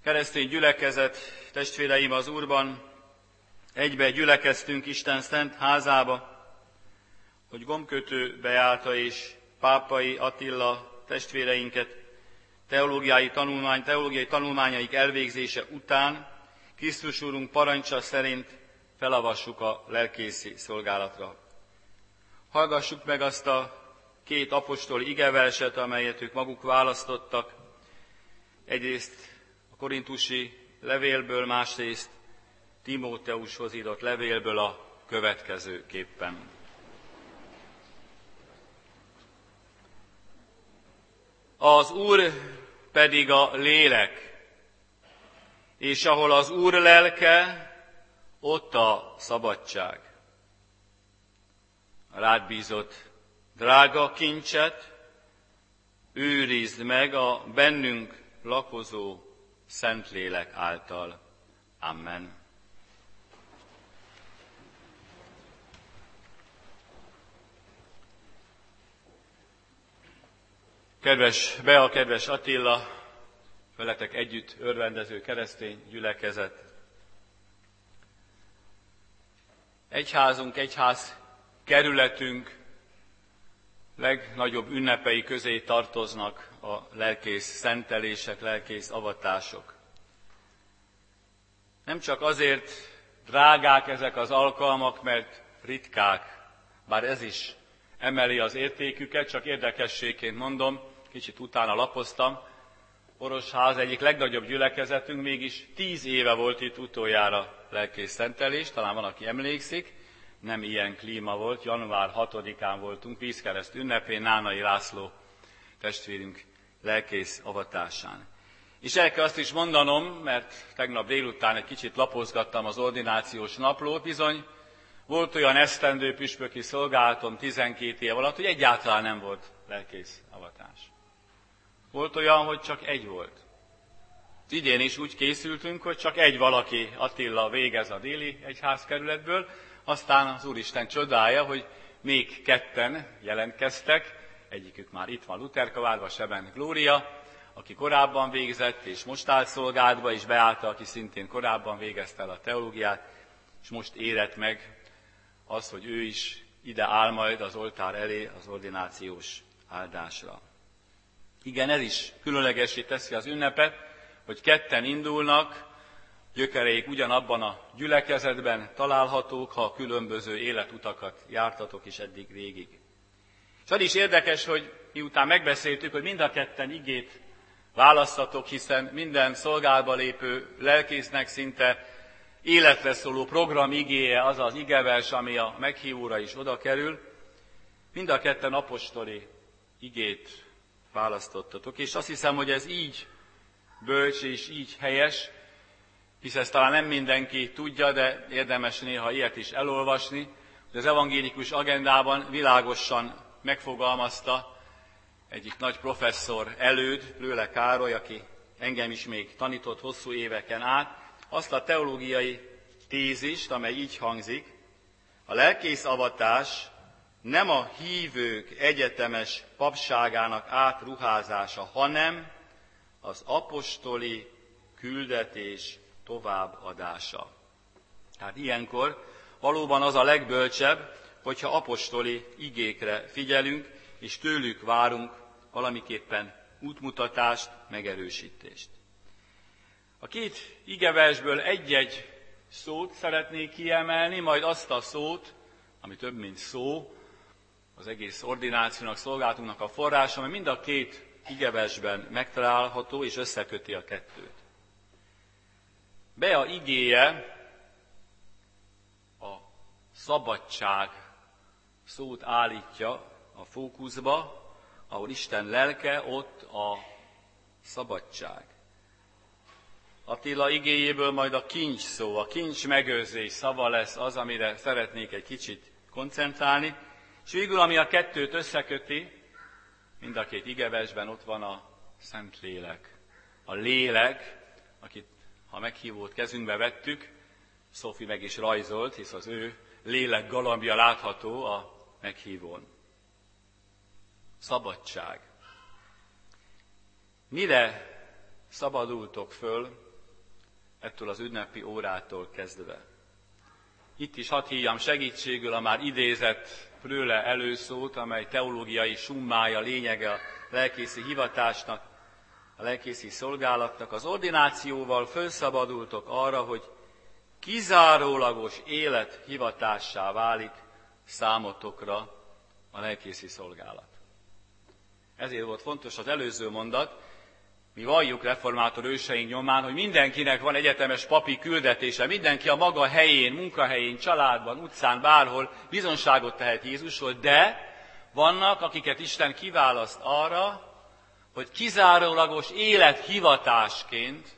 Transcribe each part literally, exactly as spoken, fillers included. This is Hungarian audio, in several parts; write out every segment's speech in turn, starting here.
Keresztény gyülekezet, testvéreim az Úrban, egybe gyülekeztünk Isten szent házába, hogy Gombkötő Beáta és Pápai Attila testvéreinket teológiai, tanulmány, teológiai tanulmányaik elvégzése után Krisztus Úrunk parancsa szerint felavassuk a lelkészi szolgálatra. Hallgassuk meg azt a két apostoli igeverset, amelyet ők maguk választottak. Egyrészt a korintusi levélből, másrészt Timóteushoz írott levélből a következőképpen. Az Úr pedig a lélek, és ahol az Úr lelke, ott a szabadság. A rád bízott drága kincset őrizd meg a bennünk lakozó Szentlélek által. Amen. Kedves Bea, kedves Attila, veletek együtt örvendező keresztény gyülekezet. Egyházunk, egyház kerületünk legnagyobb ünnepei közé tartoznak a lelkész szentelések, lelkész avatások. Nem csak azért drágák ezek az alkalmak, mert ritkák, bár ez is emeli az értéküket, csak érdekességként mondom, kicsit utána lapoztam, Orosház egyik legnagyobb gyülekezetünk, mégis tíz éve volt itt utoljára lelkész szentelés, talán van, aki emlékszik, nem ilyen klíma volt, január hatodikán voltunk, vízkereszt ünnepén, Nánai László testvérünk lelkész avatásán. És el kell azt is mondanom, mert tegnap délután egy kicsit lapozgattam az ordinációs naplót, bizony volt olyan esztendő püspöki szolgálatom tizenkét év alatt, hogy egyáltalán nem volt lelkész avatás. Volt olyan, hogy csak egy volt. Idén is úgy készültünk, hogy csak egy valaki, Attila, végez a déli egyházkerületből, aztán az Úristen csodája, hogy még ketten jelentkeztek, egyikük már itt van Lutherkavárban, Seben Glória, aki korábban végzett, és most állt szolgálatba, és Beáta, aki szintén korábban végezte el a teológiát, és most érett meg az, hogy ő is ide áll majd az oltár elé az ordinációs áldásra. Igen, ez is különlegessé teszi az ünnepet, hogy ketten indulnak, gyökereik ugyanabban a gyülekezetben találhatók, ha különböző életutakat jártatok is eddig végig. És az is érdekes, hogy miután megbeszéltük, hogy mind a ketten igét választatok, hiszen minden szolgálatba lépő lelkésznek szinte életre szóló program igéje az az igevers, ami a meghívóra is oda kerül, mind a ketten apostoli igét választottatok. És azt hiszem, hogy ez így bölcs és így helyes, hisz ezt talán nem mindenki tudja, de érdemes néha ilyet is elolvasni, hogy az evangélikus agendában világosan megfogalmazta egyik nagy professzor előd, Lőle Károly, aki engem is még tanított hosszú éveken át, azt a teológiai tézist, amely így hangzik: a lelkész avatás nem a hívők egyetemes papságának átruházása, hanem az apostoli küldetés továbbadása. Tehát ilyenkor valóban az a legbölcsebb, hogyha apostoli igékre figyelünk, és tőlük várunk valamiképpen útmutatást, megerősítést. A két igeversből egy-egy szót szeretnék kiemelni, majd azt a szót, ami több mint szó, az egész ordinációnak, szolgálatunknak a forrása, ami mind a két igeversben megtalálható, és összeköti a kettőt. Bea igéje a szabadság szót állítja a fókuszba, ahol Isten lelke, ott a szabadság. Attila igéjéből majd a kincs szó, a kincs megőrzés szava lesz az, amire szeretnék egy kicsit koncentrálni, és végül, ami a kettőt összeköti, mind a két igeversben ott van a Szentlélek. A lélek, akit, ha meghívót kezünkbe vettük, Szófi meg is rajzolt, hisz az ő lélek galambja látható a meghívón. Szabadság. Mire szabadultok föl ettől az ünnepi órától kezdve. Itt is hadd hívjam segítségül a már idézett Pröhle előszót, amely teológiai summája, lényege a lelkészi hivatásnak, a lelkészi szolgálatnak. Az ordinációval felszabadultok arra, hogy kizárólagos élet hivatássá válik számotokra a lelkészi szolgálat. Ezért volt fontos az előző mondat, mi valljuk reformátor őseink nyomán, hogy mindenkinek van egyetemes papi küldetése, mindenki a maga helyén, munkahelyén, családban, utcán, bárhol bizonságot tehet Jézusról, de vannak, akiket Isten kiválaszt arra, hogy kizárólagos élethivatásként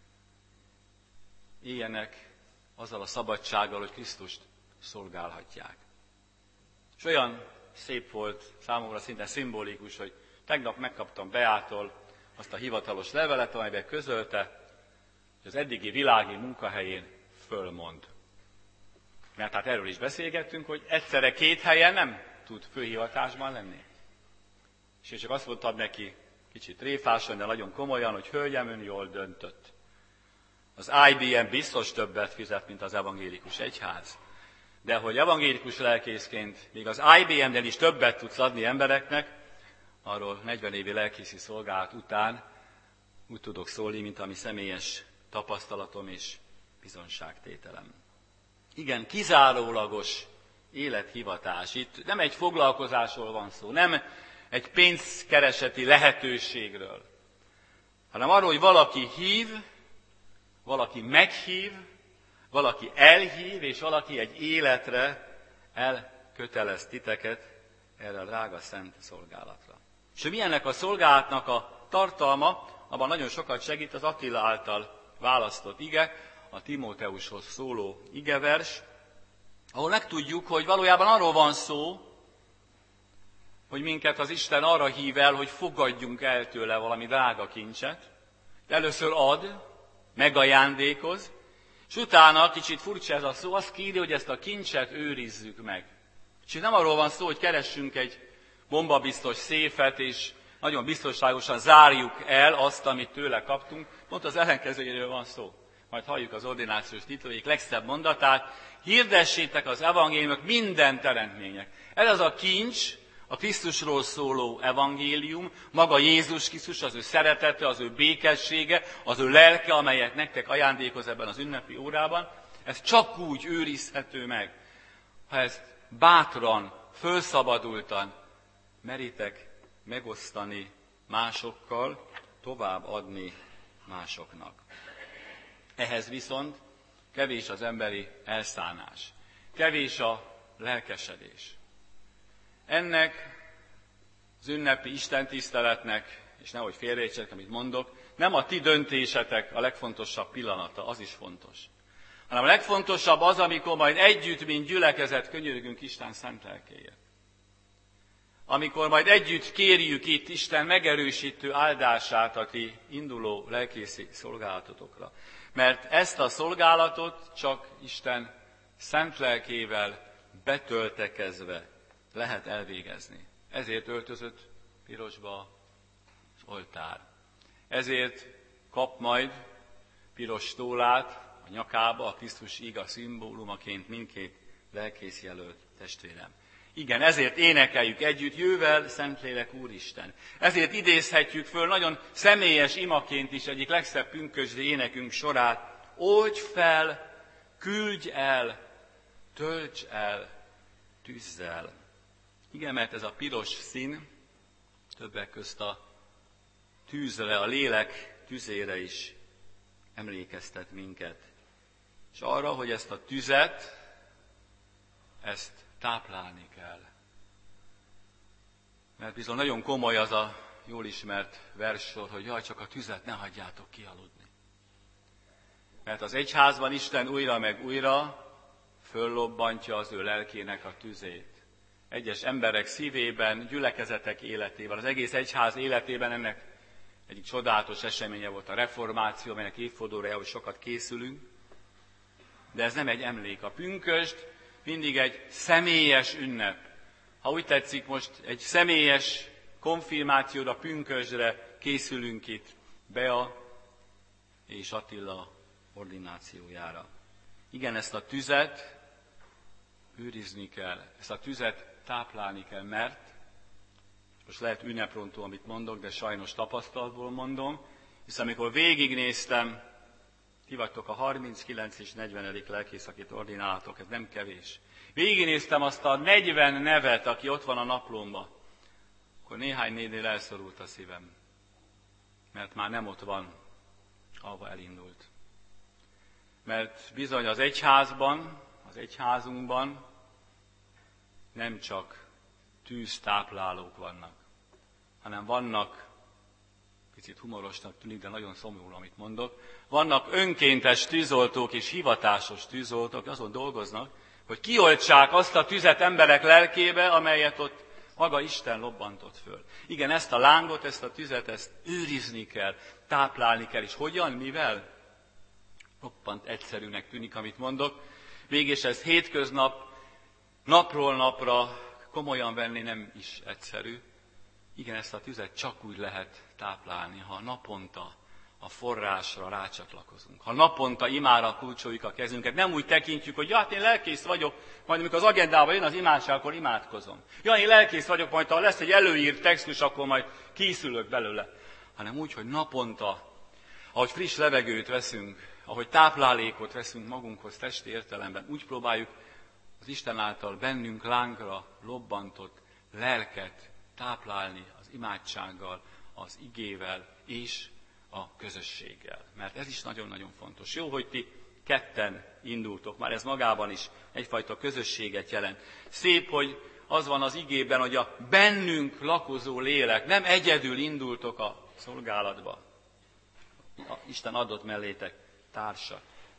éljenek azzal a szabadsággal, hogy Krisztust szolgálhatják. És olyan szép volt számomra, szinte szimbolikus, hogy tegnap megkaptam Beától azt a hivatalos levelet, amelyben közölte, hogy az eddigi világi munkahelyén fölmond. Mert hát erről is beszélgettünk, hogy egyszerre két helyen nem tud főhivatásban lenni. És én csak azt mondtam neki, kicsit tréfásan, de nagyon komolyan, hogy hölgyem, ön jól döntött. Az I B M biztos többet fizet, mint az evangélikus egyház. De hogy evangélikus lelkészként még az I B M-nél is többet tudsz adni embereknek, arról negyven évi lelkészi szolgálat után úgy tudok szólni, mint ami személyes tapasztalatom és bizonságtételem. Igen, kizárólagos élethivatás. Itt nem egy foglalkozásról van szó, nem egy pénzkereseti lehetőségről, hanem arról, hogy valaki hív, valaki meghív, valaki elhív, és valaki egy életre elkötelez titeket erre a drága szent szolgálatra. És hogy milyennek a szolgálatnak a tartalma, abban nagyon sokat segít az Attila által választott ige, a Timóteushoz szóló igevers, ahol megtudjuk, hogy valójában arról van szó, hogy minket az Isten arra hív el, hogy fogadjunk el tőle valami drága kincset. Először ad, megajándékoz, és utána, kicsit furcsa ez a szó, azt kéri, hogy ezt a kincset őrizzük meg. És itt nem arról van szó, hogy keressünk egy bombabiztos széfet, és nagyon biztonságosan zárjuk el azt, amit tőle kaptunk. Pont az ellenkezőjéről van szó. Majd halljuk az ordinációs tiszteletük legszebb mondatát. Hirdessétek az evangéliumot minden teremtmények. Ez az a kincs, a Krisztusról szóló evangélium, maga Jézus Krisztus, az ő szeretete, az ő békessége, az ő lelke, amelyet nektek ajándékoz ebben az ünnepi órában. Ez csak úgy őrizhető meg, ha ezt bátran, fölszabadultan meritek megosztani másokkal, tovább adni másoknak. Ehhez viszont kevés az emberi elszánás, kevés a lelkesedés. Ennek az ünnepi istentiszteletnek, és nehogy félreértsetek, amit mondok, nem a ti döntésetek a legfontosabb pillanata, az is fontos. Hanem a legfontosabb az, amikor majd együtt, mint gyülekezet könyörgünk Isten szent lelkéért. Amikor majd együtt kérjük itt Isten megerősítő áldását a ti induló lelkészi szolgálatotokra. Mert ezt a szolgálatot csak Isten szent lelkével betöltekezve lehet elvégezni. Ezért öltözött pirosba az oltár. Ezért kap majd piros tólát a nyakába, a Krisztus iga szimbólumaként mindkét lelkész jelölt testvérem. Igen, ezért énekeljük együtt, jövel Szentlélek Úristen. Ezért idézhetjük föl nagyon személyes imaként is egyik legszebb pünkösdi énekünk sorát. Oldj fel, küldj el, tölts el tűzzel. Igen, mert ez a piros szín többek közt a tűzre, a lélek tüzére is emlékeztet minket. És arra, hogy ezt a tüzet, ezt táplálni kell. Mert bizony nagyon komoly az a jól ismert verssor, hogy jaj, csak a tüzet ne hagyjátok kialudni. Mert az egyházban Isten újra meg újra föllobbantja az ő lelkének a tüzét. Egyes emberek szívében, gyülekezetek életében, az egész egyház életében ennek egyik csodálatos eseménye volt a reformáció, amelynek évfordulójához sokat készülünk. De ez nem egy emlék. A pünkösd mindig egy személyes ünnep. Ha úgy tetszik, most egy személyes konfirmációra, pünkösdre készülünk itt. Bea és Attila ordinációjára. Igen, ezt a tüzet őrizni kell, ezt a tüzet táplálni kell, mert, most lehet ünneprontó, amit mondok, de sajnos tapasztalatból mondom, hiszen amikor végignéztem, ti vagytok a harminckilenc és negyvenedik lelkész, akit ordináltok, ez nem kevés. Végignéztem azt a negyven nevet, aki ott van a naplómban, akkor néhány névnél elszorult a szívem, mert már nem ott van, ahova elindult. Mert bizony az egyházban, az egyházunkban nem csak tűztáplálók vannak, hanem vannak, picit humorosnak tűnik, de nagyon szomorú, amit mondok, vannak önkéntes tűzoltók és hivatásos tűzoltók, azon dolgoznak, hogy kioltsák azt a tüzet emberek lelkébe, amelyet ott maga Isten lobbantott föl. Igen, ezt a lángot, ezt a tüzet, ezt őrizni kell, táplálni kell, és hogyan, mivel? Roppant egyszerűnek tűnik, amit mondok. Végés ez hétköznap, napról napra komolyan venni nem is egyszerű. Igen, ezt a tüzet csak úgy lehet táplálni, ha naponta a forrásra rácsatlakozunk. Ha naponta imára kulcsoljuk a kezünket, nem úgy tekintjük, hogy ja, hát én lelkész vagyok, majd amikor az agendában jön az imádság, akkor imádkozom. Ja, én lelkész vagyok, majd ha lesz egy előírt textus, akkor majd készülök belőle. Hanem úgy, hogy naponta, ahogy friss levegőt veszünk, ahogy táplálékot veszünk magunkhoz testi értelemben, úgy próbáljuk az Isten által bennünk lángra lobbantott lelket táplálni az imádsággal, az igével és a közösséggel. Mert ez is nagyon-nagyon fontos. Jó, hogy ti ketten indultok, már ez magában is egyfajta közösséget jelent. Szép, hogy az van az igében, hogy a bennünk lakozó lélek, nem egyedül indultok a szolgálatba. Isten adott mellétek társak.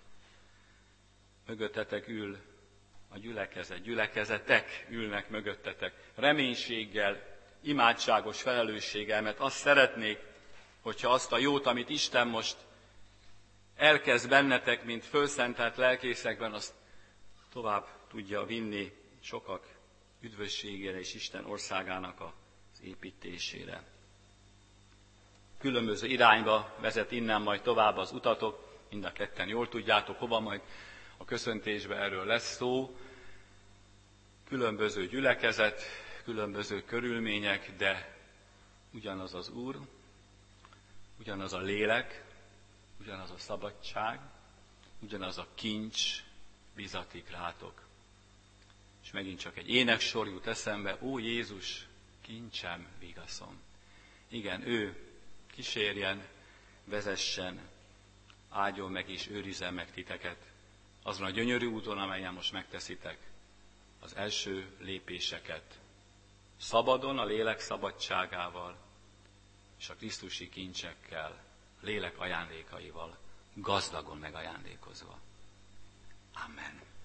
Mögöttetek ül a gyülekezet, gyülekezetek ülnek mögöttetek. Reménységgel, imádságos felelősséggel, mert azt szeretnék, hogyha azt a jót, amit Isten most elkezd bennetek, mint fölszentelt lelkészekben, azt tovább tudja vinni sokak üdvösségére és Isten országának az építésére. Különböző irányba vezet innen majd tovább az utatok, mind a ketten jól tudjátok, hova majd a köszöntésben erről lesz szó. Különböző gyülekezet, különböző körülmények, de ugyanaz az Úr, ugyanaz a lélek, ugyanaz a szabadság, ugyanaz a kincs bizatik rátok. És megint csak egy éneksor jut eszembe, ó Jézus, kincsem, vigaszom. Igen, ő kísérjen, vezessen, áldjon meg és őrizzen meg titeket azon a gyönyörű úton, amelyen most megteszitek az első lépéseket. Szabadon, a lélek szabadságával, és a krisztusi kincsekkel, lélek ajándékaival, gazdagon megajándékozva. Amen.